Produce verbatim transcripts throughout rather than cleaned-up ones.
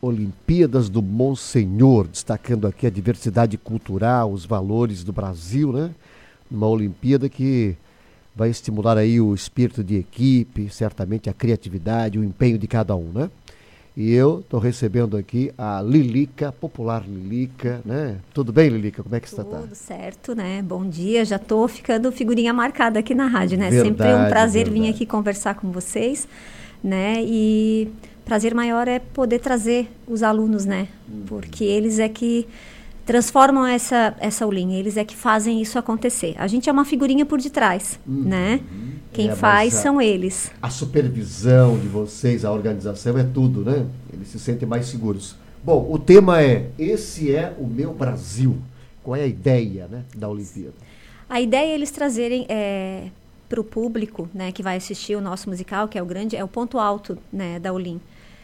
Olimpíadas do Monsenhor, destacando aqui a diversidade cultural, os valores do Brasil, né? Uma Olimpíada que vai estimular aí o espírito de equipe, certamente a criatividade, o empenho de cada um, né? E eu estou recebendo aqui a Lilica, popular Lilica, né? Tudo bem, Lilica? Como é que você está? Tudo certo, né? Bom dia, já estou ficando figurinha marcada aqui na rádio, né? Verdade, Sempre é um prazer verdade. vir aqui conversar com vocês, né? E prazer maior é poder trazer os alunos, né? Porque eles é que transformam essa, essa aulinha, eles é que fazem isso acontecer. A gente é uma figurinha por detrás, uhum. né? Quem é, faz a, são eles. A supervisão de vocês, a organização é tudo, né? Eles se sentem mais seguros. Bom, o tema é, esse é o meu Brasil. Qual é a ideia, né, da Olimpíada? A ideia é eles trazerem é, para o público, né, que vai assistir o nosso musical, que é o grande, é o ponto alto, né, da Olim,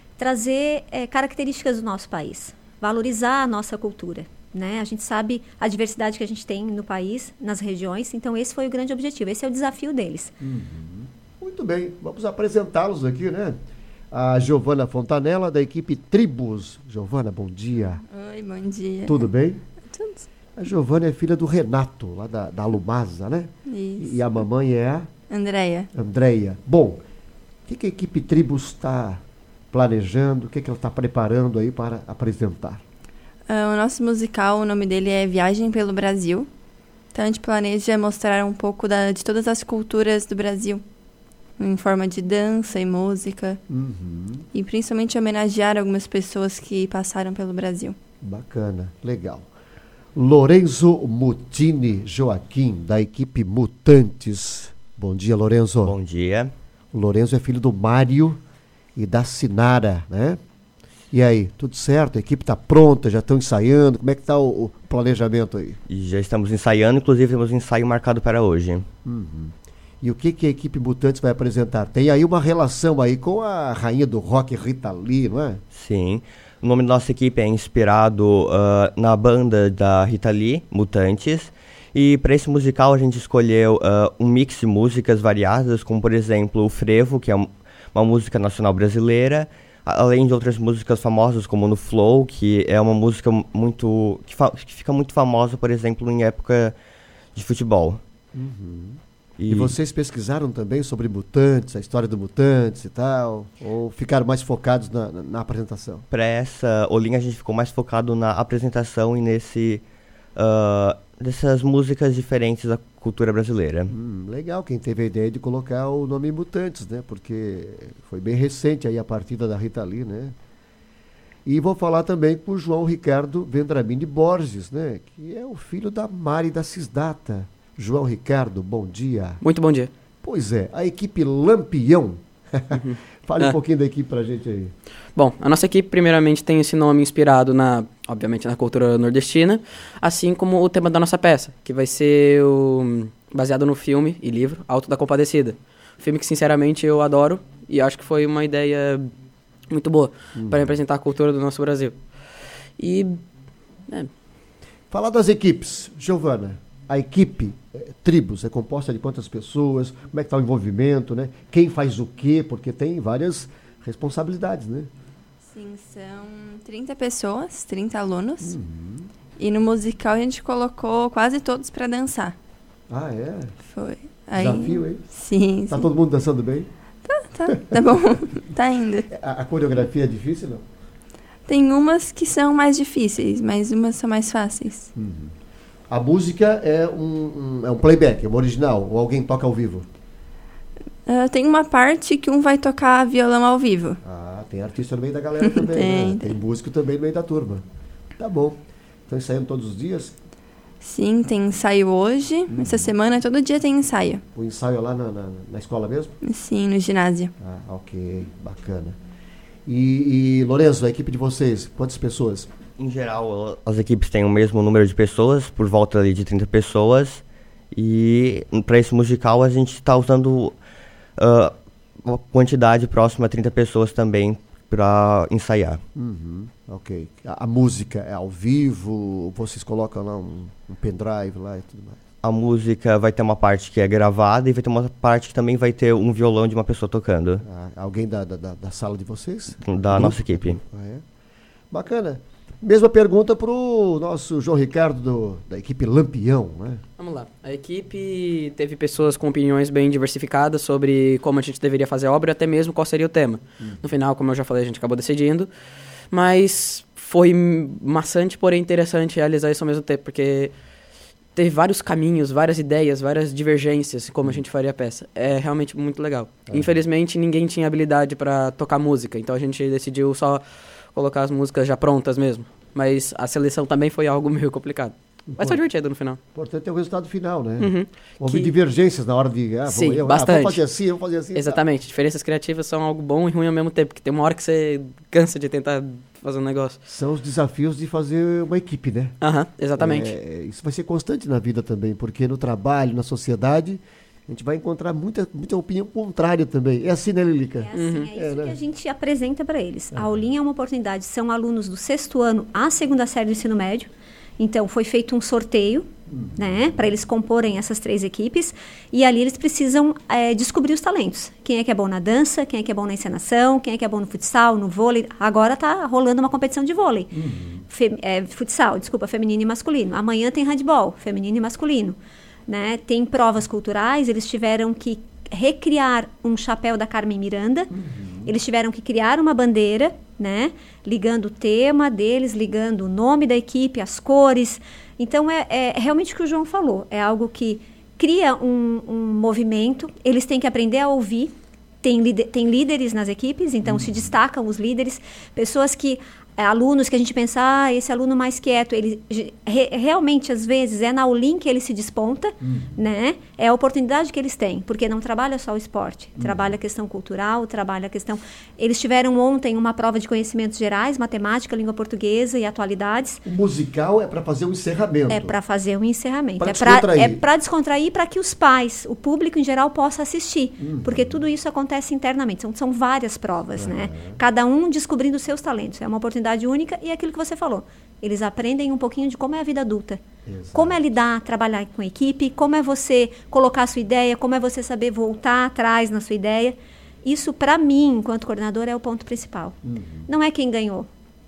trazer é, características do nosso país, valorizar a nossa cultura. Né? A gente sabe a diversidade que a gente tem no país, nas regiões, então esse foi o grande objetivo, esse é o desafio deles. Uhum. Muito bem, vamos apresentá-los aqui, né? A Giovana Fontanella, da equipe Tribus. Giovana, bom dia. Oi, bom dia. Tudo bem? Tudo. A Giovana é filha do Renato, lá da, da Alumasa, né? Isso. E a mamãe é a? Andréia. Andréia. Bom, o que, que a equipe Tribus está planejando, o que, que ela está preparando aí para apresentar? Uh, o nosso musical, o nome dele é Viagem pelo Brasil. Então a gente planeja mostrar um pouco da, de todas as culturas do Brasil, em forma de dança e música. Uhum. E principalmente homenagear algumas pessoas que passaram pelo Brasil. Bacana, legal. Lorenzo Mutini Joaquim, da equipe Mutantes. Bom dia, Lorenzo. Bom dia. O Lorenzo é filho do Mário e da Sinara, né? E aí, tudo certo? A equipe está pronta, já estão ensaiando? Como é que está o, o planejamento aí? E já estamos ensaiando, inclusive temos um ensaio marcado para hoje. Uhum. E o que, que a equipe Mutantes vai apresentar? Tem aí uma relação aí com a rainha do rock, Rita Lee, não é? Sim. O nome da nossa equipe é inspirado uh, na banda da Rita Lee, Mutantes. E para esse musical a gente escolheu uh, um mix de músicas variadas, como por exemplo o frevo, que é um, uma música nacional brasileira, além de outras músicas famosas, como no Flow, que é uma música muito que, fa- que fica muito famosa, por exemplo, em época de futebol. Uhum. E, e vocês pesquisaram também sobre Mutantes, a história do Mutantes e tal? Ou ficaram mais focados na, na, na apresentação? para essa Olinha a gente ficou mais focado na apresentação e nesse uh, dessas músicas diferentes da cultura brasileira. Hum, legal, quem teve a ideia de colocar o nome Mutantes, né? Porque foi bem recente aí a partida da Rita Lee, né? E vou falar também com o João Ricardo Vendramini Borges, né? Que é o filho da Mari da Cisdata. João Ricardo, bom dia. Muito bom dia. Pois é, a equipe Lampião. Uhum. Fale É. um pouquinho da equipe pra gente aí. Bom, a nossa equipe primeiramente tem esse nome inspirado na, obviamente, na cultura nordestina, assim como o tema da nossa peça, que vai ser o, baseado no filme e livro Alto da Compadecida. Filme que, sinceramente, eu adoro e acho que foi uma ideia muito boa Uhum. para representar a cultura do nosso Brasil. E... É, Falar das equipes. Giovana, a equipe eh, Tribus é composta de quantas pessoas? Como é que está o envolvimento, né? Quem faz o quê? Porque tem várias responsabilidades, né? Sim, são trinta pessoas, trinta alunos. Uhum. E no musical a gente colocou quase todos para dançar. Ah, é? Foi. Aí, Desafio, hein? Sim, Tá sim. todo mundo dançando bem? Tá, tá bom. Tá indo. A, a coreografia é difícil, não? Tem umas que são mais difíceis, mas umas são mais fáceis. Uhum. A música é um, um, é um playback, é uma original, ou alguém toca ao vivo? Uh, tem uma parte que um vai tocar violão ao vivo. Ah, tem artista no meio da galera também, Tem, né? tem. Tem músico também no meio da turma. Tá bom. Estão ensaiando todos os dias? Sim, tem ensaio hoje. Uhum. Essa semana, todo dia tem ensaio. O ensaio é lá na, na, na escola mesmo? Sim, no ginásio. Ah, ok. Bacana. E, e Lorenzo, a equipe de vocês, quantas pessoas? Em geral, as equipes têm o mesmo número de pessoas, por volta ali de trinta pessoas. E para esse musical a gente está usando uh, uma quantidade próxima a trinta pessoas também para ensaiar. Uhum, ok. A, a música é ao vivo? Vocês colocam lá um, um pendrive lá e tudo mais? A música vai ter uma parte que é gravada e vai ter uma parte que também vai ter um violão de uma pessoa tocando. Ah, alguém da, da, da sala de vocês? Da Grupo? nossa equipe. Ah, é? Bacana. Mesma pergunta para o nosso João Ricardo, do, da equipe Lampião, né? Vamos lá. A equipe teve pessoas com opiniões bem diversificadas sobre como a gente deveria fazer a obra e até mesmo qual seria o tema. Hum. No final, como eu já falei, a gente acabou decidindo. Mas foi maçante, porém interessante realizar isso ao mesmo tempo, porque teve vários caminhos, várias ideias, várias divergências como a gente faria a peça. É realmente muito legal. Ah. Infelizmente, ninguém tinha habilidade para tocar música, então a gente decidiu só colocar as músicas já prontas mesmo. Mas a seleção também foi algo meio complicado. Mas foi divertido no final. O importante é o resultado final, né? Uhum. Houve que... divergências na hora de... Ah, Sim, vamos, bastante. Ah, vamos fazer assim, vamos fazer assim. Exatamente. Tá. Diferenças criativas são algo bom e ruim ao mesmo tempo, porque tem uma hora que você cansa de tentar fazer um negócio. São os desafios de fazer uma equipe, né? Aham, uhum, exatamente. É, isso vai ser constante na vida também, porque no trabalho, na sociedade, a gente vai encontrar muita, muita opinião contrária também. É assim, né, Lilica? É assim, uhum. é isso é, né? que a gente apresenta para eles. Uhum. A aulinha é uma oportunidade. São alunos do sexto ano à segunda série do ensino médio. Então, foi feito um sorteio, uhum. né, para eles comporem essas três equipes. E ali eles precisam é, descobrir os talentos. Quem é que é bom na dança, quem é que é bom na encenação, quem é que é bom no futsal, no vôlei. Agora está rolando uma competição de vôlei. Uhum. Fe, é, futsal, desculpa, feminino e masculino. Amanhã tem handball, feminino e masculino. Né? Tem provas culturais, eles tiveram que recriar um chapéu da Carmen Miranda, uhum. eles tiveram que criar uma bandeira, né? Ligando o tema deles, ligando o nome da equipe, as cores. Então, é, é realmente o que o João falou, é algo que cria um, um movimento, eles têm que aprender a ouvir, tem, tem líderes nas equipes, então uhum. se destacam os líderes, pessoas que... alunos que a gente pensa, ah, esse aluno mais quieto, ele re, realmente, às vezes, é na aulinha que ele se desponta, uhum. né? É a oportunidade que eles têm, porque não trabalha só o esporte, uhum. trabalha a questão cultural, trabalha a questão... Eles tiveram ontem uma prova de conhecimentos gerais, matemática, língua portuguesa e atualidades. O musical é para fazer um encerramento. É para fazer um encerramento. Pra é para é para descontrair, para que os pais, o público em geral, possa assistir, uhum. porque tudo isso acontece internamente. São, são várias provas, uhum. né? Cada um descobrindo os seus talentos. É uma oportunidade única e é aquilo que você falou. Eles aprendem um pouquinho de como é a vida adulta. Exato. Como é lidar, trabalhar com a equipe, como é você colocar a sua ideia, como é você saber voltar atrás na sua ideia. Isso, para mim, enquanto coordenadora, é o ponto principal. Uhum. Não é quem ganhou.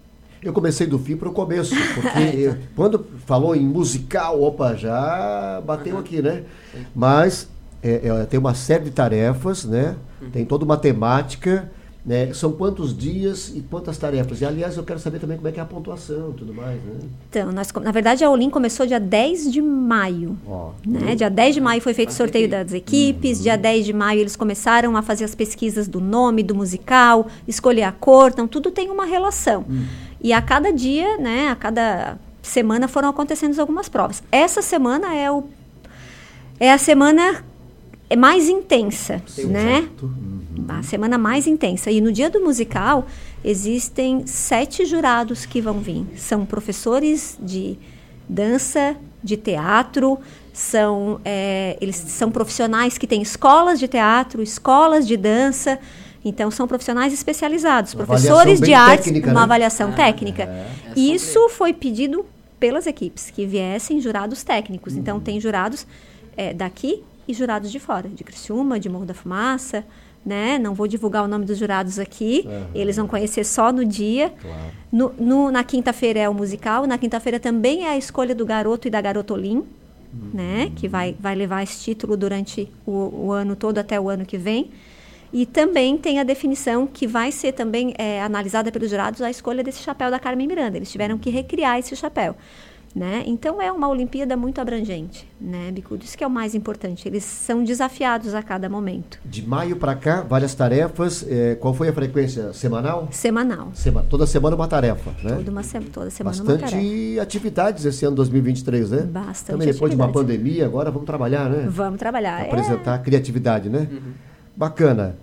Eu comecei do fim para o começo, porque eu, quando falou em musical, opa, já bateu uhum. aqui, né? Mas é, é, tem uma série de tarefas, né? Uhum. Tem toda uma temática. Né? São quantos dias e quantas tarefas? E, aliás, eu quero saber também como é que é a pontuação e tudo mais, né? Então, nós, na verdade, a Olim começou dia dez de maio. Oh, né? Dia dez de maio foi feito o sorteio das equipes. Uhum. Dia dez de maio eles começaram a fazer as pesquisas do nome, do musical, escolher a cor. Então, tudo tem uma relação. Uhum. E a cada dia, né, a cada semana foram acontecendo algumas provas. Essa semana é, o, é a semana mais intensa, Sim, né? Uhum. A semana mais intensa. E no dia do musical, existem sete jurados que vão vir. São professores de dança, de teatro, são, é, eles são profissionais que têm escolas de teatro, escolas de dança. Então, são profissionais especializados, uma professores de artes, técnica, uma né? avaliação ah, técnica. É. Isso foi pedido pelas equipes, que viessem jurados técnicos. Uhum. Então, tem jurados é, daqui e jurados de fora, de Criciúma, de Morro da Fumaça, né? Não vou divulgar o nome dos jurados aqui, uhum. eles vão conhecer só no dia. Claro. No, no, na quinta-feira é o musical, na quinta-feira também é a escolha do garoto e da garota Olim, uhum. né? Que vai, vai levar esse título durante o, o ano todo, até o ano que vem. E também tem a definição que vai ser também é, analisada pelos jurados, a escolha desse chapéu da Carmen Miranda. Eles tiveram que recriar esse chapéu. Né? Então, é uma Olimpíada muito abrangente, né, Bicudo? Isso que é o mais importante. Eles são desafiados a cada momento. De maio para cá, várias tarefas. É, qual foi a frequência? Semanal? Semanal. Sema, toda semana uma tarefa, né? Toda, uma se, toda semana Bastante uma tarefa. Bastante atividades esse ano dois mil e vinte e três, né? Bastante Também depois atividade. de uma pandemia, agora vamos trabalhar, né? Vamos trabalhar. Apresentar é... criatividade, né? Uhum. Bacana.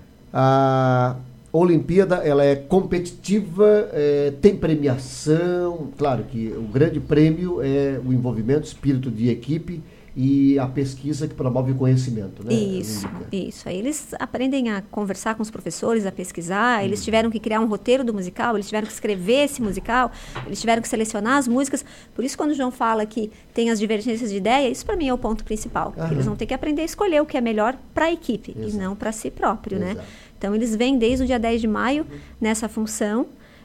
A Olimpíada, ela é competitiva, é, tem premiação, claro que o grande prêmio é o envolvimento, espírito de equipe e a pesquisa que promove o conhecimento, né? Isso, isso. Aí eles aprendem a conversar com os professores, a pesquisar, hum. eles tiveram que criar um roteiro do musical, eles tiveram que escrever esse musical, eles tiveram que selecionar as músicas. Por isso, quando o João fala que tem as divergências de ideia, isso para mim é o ponto principal. Eles vão ter que aprender a escolher o que é melhor para a equipe. Exato. E não para si próprio, Exato. Né? Então, eles vêm desde o dia dez de maio nessa função.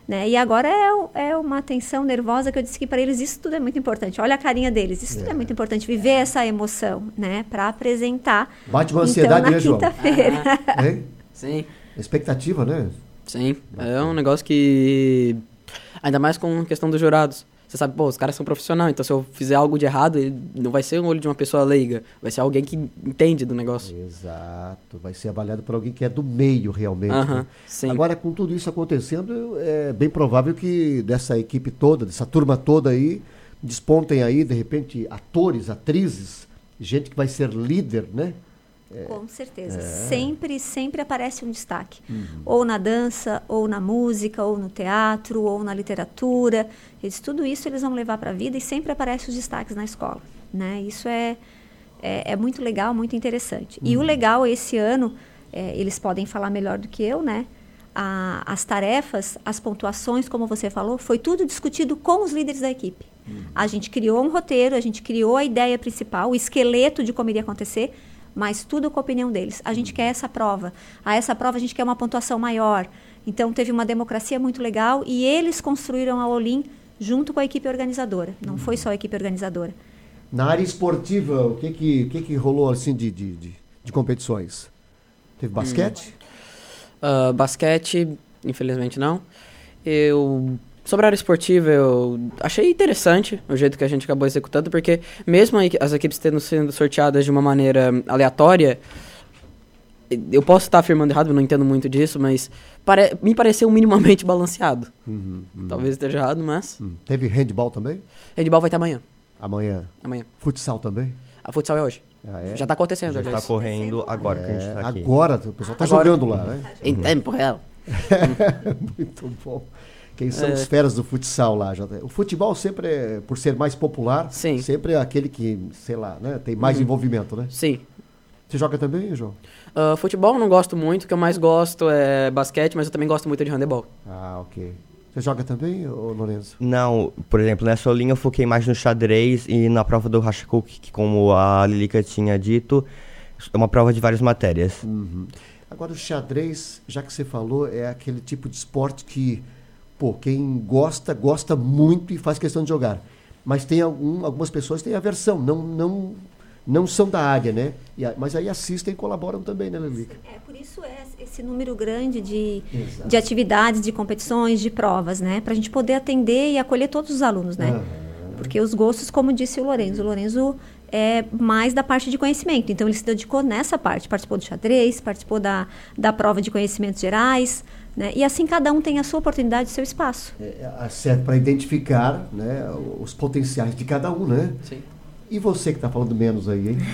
Né? E agora é, é uma tensão nervosa que eu disse que para eles isso tudo é muito importante. Olha a carinha deles, isso é. tudo é muito importante. Viver essa emoção, né? Para apresentar. Bate uma ansiedade, então, né, João? quinta-feira. Ah, hein? Sim. Expectativa, né? Sim. É um negócio que... Ainda mais com a questão dos jurados. Você sabe, pô, os caras são profissionais, então se eu fizer algo de errado, ele não vai ser o olho de uma pessoa leiga, vai ser alguém que entende do negócio. Exato, vai ser avaliado por alguém que é do meio realmente. Aham, né? sim. Agora, com tudo isso acontecendo, é bem provável que dessa equipe toda, dessa turma toda aí, despontem aí, de repente, atores, atrizes, gente que vai ser líder, né? É. Com certeza. É. Sempre, sempre aparece um destaque. Uhum. Ou na dança, ou na música, ou no teatro, ou na literatura. Eles, tudo isso eles vão levar para a vida e sempre aparecem os destaques na escola. Né? Isso é, é, é muito legal, muito interessante. Uhum. E o legal, esse ano, é, eles podem falar melhor do que eu, né? A, as tarefas, as pontuações, como você falou, foi tudo discutido com os líderes da equipe. Uhum. A gente criou um roteiro, a gente criou a ideia principal, o esqueleto de como iria acontecer, mas tudo com a opinião deles. A gente quer essa prova. A essa prova a gente quer uma pontuação maior. Então, teve uma democracia muito legal e eles construíram a Olim junto com a equipe organizadora. Não foi só a equipe organizadora. Na área esportiva, o que que, o que, que rolou assim de, de, de, de competições? Teve basquete? Hum. Uh, basquete, infelizmente não. Eu... Sobre a área esportiva, eu achei interessante o jeito que a gente acabou executando, porque mesmo as equipes tendo sendo sorteadas de uma maneira aleatória, eu posso estar afirmando errado, eu não entendo muito disso, mas pare- me pareceu minimamente balanceado. Uhum, uhum. Talvez esteja errado, mas... Uhum. Teve handball também? Handball vai ter amanhã. Amanhã? Amanhã. Futsal também? A futsal é hoje. Ah, é? Já está acontecendo. Já está correndo agora é, que a gente está aqui. Agora, o pessoal está agora, jogando lá, né? Em tempo real. Muito bom. Quem são é. os feras do futsal lá? O futebol sempre, é, por ser mais popular, Sim. sempre é aquele que, sei lá, né, tem mais uhum. envolvimento, né? Sim. Você joga também, João? Uh, futebol eu não gosto muito, o que eu mais gosto é basquete, mas eu também gosto muito de handebol. Ah, ok. Você joga também, ô Lorenzo? Não, por exemplo, nessa linha eu foquei mais no xadrez e na prova do Hashikuk, que como a Lilica tinha dito, é uma prova de várias matérias. Uhum. Agora o xadrez, já que você falou, é aquele tipo de esporte que... Pô, quem gosta, gosta muito e faz questão de jogar. Mas tem algum, algumas pessoas que têm aversão, não, não, não são da área, né? E a, mas aí assistem e colaboram também, né, Lilica? É, por isso é esse número grande de, de atividades, de competições, de provas, né? Para a gente poder atender e acolher todos os alunos, né? Uhum. Porque os gostos, como disse o Lorenzo, o Lorenzo é mais da parte de conhecimento. Então, ele se dedicou nessa parte. Participou do xadrez, participou da, da prova de conhecimentos gerais... Né? E assim cada um tem a sua oportunidade, o seu espaço. É, serve para identificar, né, os potenciais de cada um, né? Sim. E você que está falando menos aí, hein?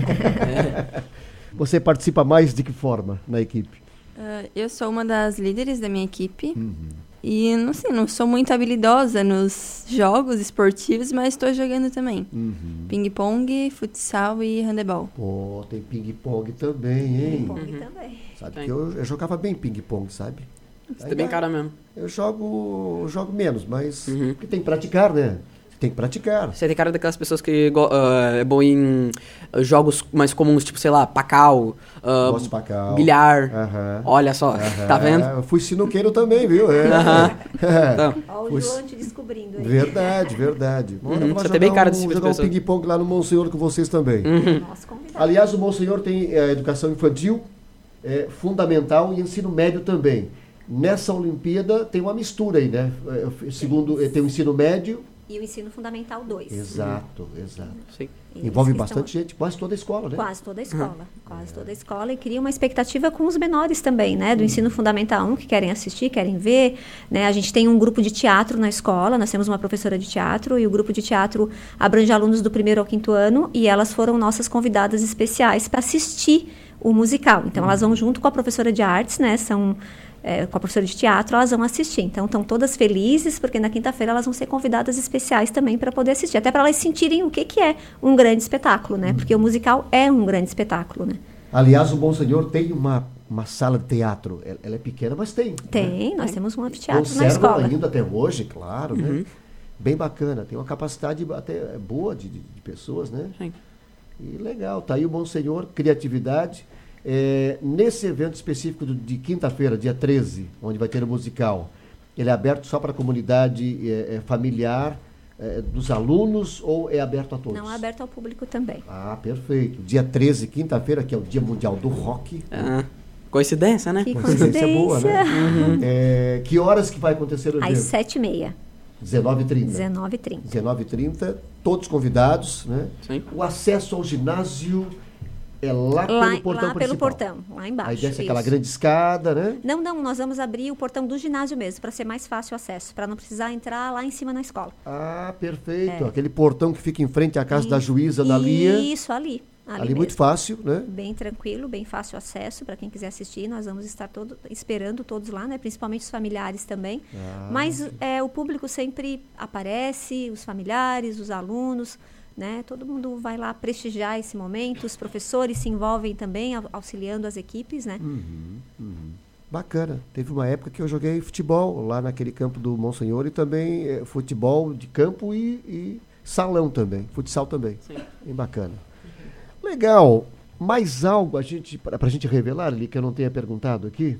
É. Você participa mais de que forma na equipe? Uh, eu sou uma das líderes da minha equipe. Uhum. E não sei, não sou muito habilidosa nos jogos esportivos, mas estou jogando também. Uhum. Ping-pong, futsal e handebol. Pô, tem ping-pong também, hein? Ping-pong uhum. também. Sabe tem. que eu, eu jogava bem ping-pong, sabe? Você tem bem cara mesmo. Eu jogo, eu jogo menos, mas uhum. porque tem que praticar, né? Tem que praticar. Você tem cara daquelas pessoas que uh, é bom em uh, jogos mais comuns, tipo, sei lá, pacal, uh, Gosto de pacal. bilhar. Uhum. Olha só, uhum. tá vendo? Eu fui sinuqueiro também, viu? É. Uhum. É. Então. Olha o João te descobrindo aí. Verdade, verdade. Uhum. Você tem bem cara de um, jogar um ping-pong lá no Monsenhor com vocês também. Uhum. Nossa, aliás, o Monsenhor tem a educação infantil, é, fundamental e ensino médio também. Nessa Olimpíada tem uma mistura aí, né? Segundo, tem o ensino médio... E o ensino fundamental dois. Exato, exato. Sim. Envolve bastante gente, quase toda a escola, né? Quase toda a escola, uhum. quase toda a escola. E cria uma expectativa com os menores também, né? Do uhum. ensino fundamental um, que querem assistir, querem ver. Né? A gente tem um grupo de teatro na escola, nós temos uma professora de teatro, e o grupo de teatro abrange alunos do primeiro ao quinto ano, e elas foram nossas convidadas especiais para assistir o musical. Então, uhum. elas vão junto com a professora de artes, né? São... É, com a professora de teatro, elas vão assistir. Então, estão todas felizes, porque na quinta-feira elas vão ser convidadas especiais também para poder assistir. Até para elas sentirem o que, que é um grande espetáculo, né? Uhum. Porque o musical é um grande espetáculo, né? Aliás, o Monsenhor tem uma, uma sala de teatro. Ela é pequena, mas tem. Tem, né? Nós tem. temos um anfiteatro Conservam na escola. ainda até hoje, claro, uhum. né? Bem bacana. Tem uma capacidade até boa de, de, de pessoas, né? Sim. E legal. Tá aí o Monsenhor, criatividade. É, nesse evento específico do, de quinta-feira, dia treze, onde vai ter o musical, ele é aberto só para a comunidade é, é, familiar é, dos alunos ou é aberto a todos? Não, é aberto ao público também. Ah, perfeito. Dia treze, quinta-feira, que é o Dia Mundial do Rock. Ah, coincidência, né? Que Coincidência coincidência. boa, né? É, que horas que vai acontecer o evento? Às sete e meia. dezenove e trinta. dezenove e trinta. dezenove e trinta, todos convidados, né? Sim. O acesso ao ginásio é lá, Lá, pelo portão lá principal. pelo portão, lá embaixo. Aí desce aquela isso. grande escada, né? Não, não, nós vamos abrir o portão do ginásio mesmo, para ser mais fácil o acesso, para não precisar entrar lá em cima na escola. Ah, perfeito. É. Aquele portão que fica em frente à casa da E- juíza, na Lia. Isso, ali. Ali, Ali muito mesmo. fácil, né? Bem tranquilo, bem fácil acesso para quem quiser assistir. Nós vamos estar todo, esperando todos lá, né? Principalmente os familiares também. Ah, Mas é, o público sempre aparece, os familiares, os alunos, né? Todo mundo vai lá prestigiar esse momento. Os professores se envolvem também, au- auxiliando as equipes, né? Uhum, uhum. Bacana. Teve uma época que eu joguei futebol lá naquele campo do Monsenhor e também eh, futebol de campo e, e salão também, futsal também. Sim. Bem bacana. Legal. Mais algo a gente, para a gente revelar ali que eu não tenha perguntado aqui?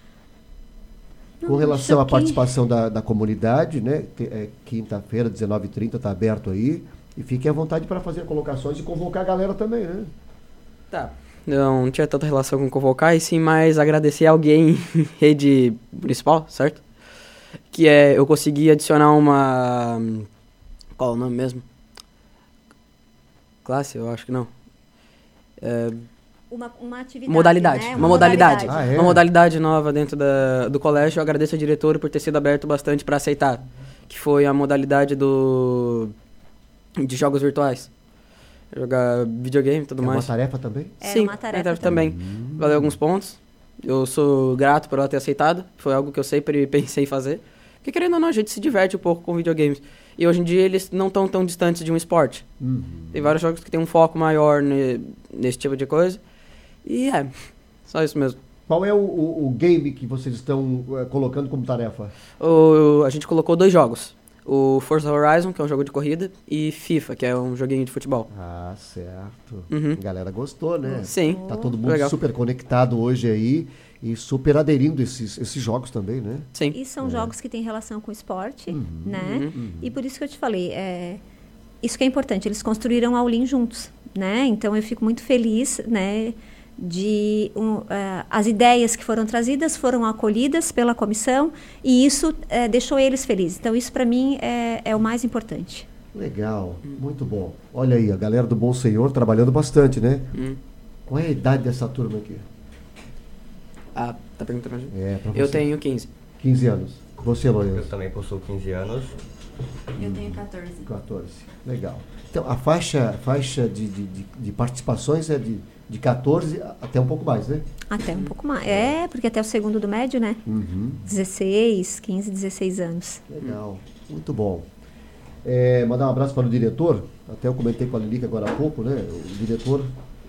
Com Não, relação à acho que- participação da, da comunidade, né? Te- é, quinta-feira, dezenove e trinta, está aberto aí. E fiquem à vontade para fazer colocações e convocar a galera também, né? Tá. Não tinha tanta relação com convocar, e sim mais agradecer alguém em rede municipal, certo? Que é, eu consegui adicionar uma... Qual é o nome mesmo? Classe? Eu acho que não. É, Uma, uma atividade. modalidade, né? uma modalidade. Ah, é? Uma modalidade nova dentro da, do colégio. Eu agradeço a diretora por ter sido aberto bastante para aceitar. Que foi a modalidade do de jogos virtuais. Jogar videogame e tudo É uma mais. tarefa também? É Sim, uma tarefa tarefa também. Valeu alguns pontos. Eu sou grato por ela ter aceitado. Foi algo que eu sempre pensei em fazer. Porque querendo ou não, a gente se diverte um pouco com videogames. E hoje em dia eles não estão tão distantes de um esporte. Uhum. Tem vários jogos que tem um foco maior ne- nesse tipo de coisa. E é, só isso mesmo. Qual é o, o- o game que vocês estão eh, colocando como tarefa? O, a gente colocou dois jogos. O Forza Horizon, que é um jogo de corrida, e FIFA, que é um joguinho de futebol. Ah, certo. Uhum. A galera gostou, né? Sim. Tá todo mundo Legal. super conectado hoje aí e super aderindo a esses, esses jogos também, né? Sim. E são jogos que têm relação com o esporte, Uhum, né? uhum. E por isso que eu te falei, é, isso que é importante, eles construíram a Olim juntos, né? Então eu fico muito feliz, né? De um, eh, as ideias que foram trazidas foram acolhidas pela comissão e isso eh, deixou eles felizes. Então isso para mim é, é o mais importante. Legal, muito bom. Olha aí, a galera do Bom Senhor trabalhando bastante, né? Hum. Qual é a idade dessa turma aqui? Ah, tá perguntando pra gente? É, pra Eu você. tenho quinze. quinze anos. Você, Eu Lourenço? também possuo quinze anos. Eu tenho quatorze. quatorze. Legal. Então, a faixa, faixa de, de, de, de participações é de, de quatorze até um pouco mais, né? Até um pouco mais. É, porque até o segundo do médio, né? Uhum. dezesseis, quinze, dezesseis anos. Legal, muito bom. É, mandar um abraço para o diretor, até eu comentei com a Lilica agora há pouco, né? O diretor,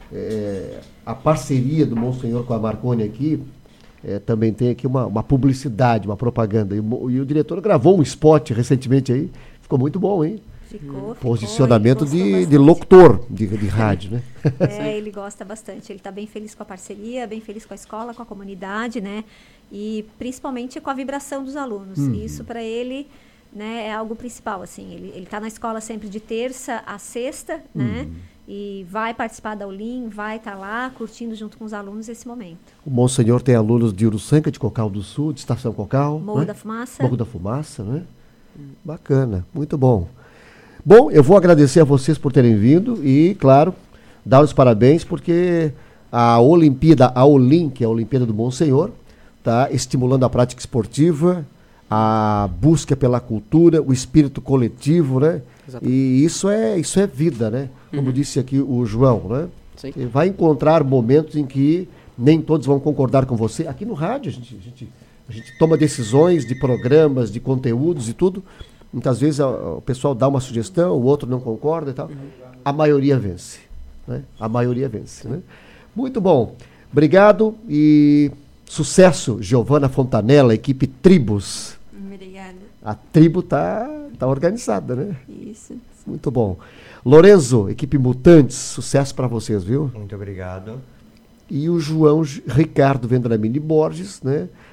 é, a parceria do Monsenhor com a Marconi aqui, é, também tem aqui uma, uma publicidade, uma propaganda. E o, mo- e o diretor gravou um spot recentemente aí, ficou muito bom, hein? Ficou, ficou, Posicionamento ele gostou de, de bastante. locutor de, de rádio, né? É, ele gosta bastante. Ele está bem feliz com a parceria, bem feliz com a escola, com a comunidade, né? E principalmente com a vibração dos alunos. Uhum. Isso para ele, né, é algo principal. Assim, ele ele está na escola sempre de terça a sexta, né? Uhum. E vai participar da Olim, vai estar lá curtindo junto com os alunos esse momento. O Monsenhor tem alunos de Uruçanga, de Cocal do Sul, de Estação Cocal. Morro né? da Fumaça. Morro da Fumaça, né? Bacana, muito bom. Bom, eu vou agradecer a vocês por terem vindo e, claro, dar os parabéns porque a Olimpíada, a Olim, que é a Olimpíada do Monsenhor, está estimulando a prática esportiva, a busca pela cultura, o espírito coletivo, né? Exatamente. E isso é, isso é vida, né? Como Uhum. disse aqui o João, né? Sim. Ele vai encontrar momentos em que nem todos vão concordar com você. Aqui no rádio a gente, a gente, a gente toma decisões de programas, de conteúdos e tudo. Muitas vezes a- o pessoal dá uma sugestão, o outro não concorda e tal. A maioria vence. Né? A maioria vence. Né? Muito bom. Obrigado e sucesso, Giovana Fontanella, equipe Tribos. Obrigada. A tribo tá, tá organizada, né? Isso. Muito bom. Lorenzo, equipe Mutantes, sucesso para vocês, viu? Muito obrigado. E o João G- Ricardo Vendramini Borges, né,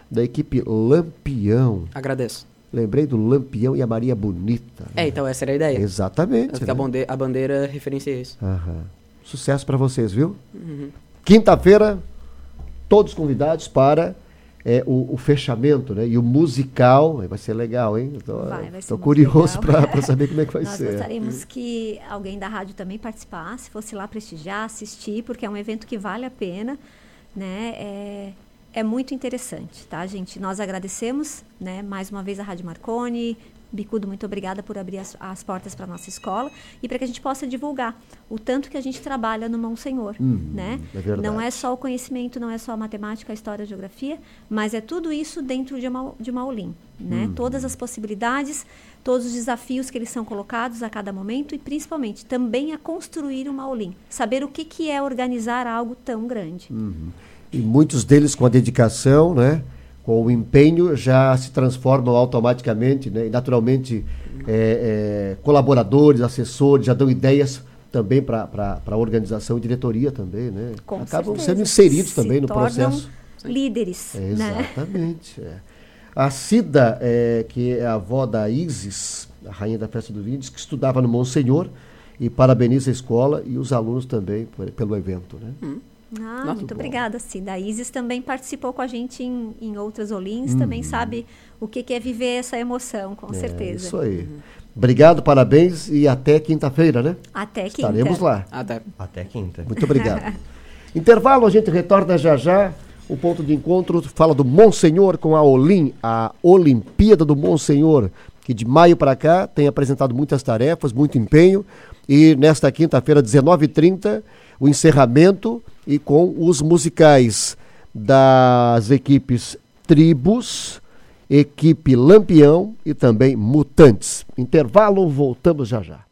da equipe Lampião. Agradeço. Lembrei do Lampião e a Maria Bonita. Né? É, então essa era a ideia. Exatamente. Né? A, bandeira, a bandeira referencia isso. Aham. Sucesso para vocês, viu? Uhum. Quinta-feira, todos convidados para é, o, o fechamento, né? E o musical, vai ser legal, hein? Estou Estou curioso para saber como é que vai Nós ser. Nós gostaríamos que alguém da rádio também participasse, fosse lá prestigiar, assistir, porque é um evento que vale a pena, né? É, é muito interessante, tá, gente? Nós agradecemos, né, mais uma vez a Rádio Marconi. Bicudo, muito obrigada por abrir as, as portas para a nossa escola e para que a gente possa divulgar o tanto que a gente trabalha no Monsenhor, hum, né? É verdade. Não é só o conhecimento, não é só a matemática, a história, a geografia, mas é tudo isso dentro de uma, de uma Olim, né? Hum. Todas as possibilidades, todos os desafios que eles são colocados a cada momento e, principalmente, também a construir uma Olim. Saber o que, que é organizar algo tão grande. Uhum. E muitos deles com a dedicação, né? Com o empenho, já se transformam automaticamente, né? E naturalmente, é, é, colaboradores, assessores, já dão ideias também para a organização e diretoria também, né? Com Acabam certeza. sendo inseridos Se também no tornam processo. Líderes, É, né? exatamente. É. A Cida, é, que é a avó da Isis, a rainha da festa do vinho, diz que estudava no Monsenhor e parabeniza a escola e os alunos também por, pelo evento, né? Hum. Ah, Nossa, muito bom. obrigada, Cida. A Isis também participou com a gente em, em outras Olins, Uhum. também sabe o que, que é viver essa emoção, com É, certeza. isso aí. Obrigado, parabéns e até quinta-feira, né? Até quinta. Estaremos lá. Até. Até quinta. Muito obrigado. Intervalo, a gente retorna já já. O ponto de encontro fala do Monsenhor com a Olim, a Olimpíada do Monsenhor, que de maio para cá tem apresentado muitas tarefas, muito empenho. E nesta quinta-feira, dezenove e trinta, o encerramento e com os musicais das equipes Tribos, equipe Lampião e também Mutantes. Intervalo, voltamos já já.